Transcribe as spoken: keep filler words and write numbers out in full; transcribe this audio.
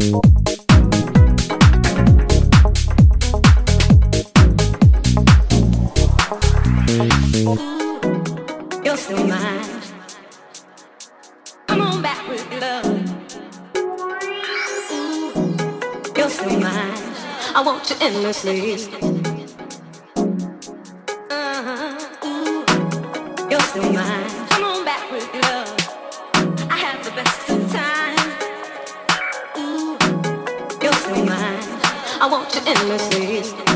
You're still mine. Come on back with your love. You're still mine. I want you endlessly. Uh-huh. You're still mine. Come on back with your love. I have the best of time. You're still mine. I want you endlessly.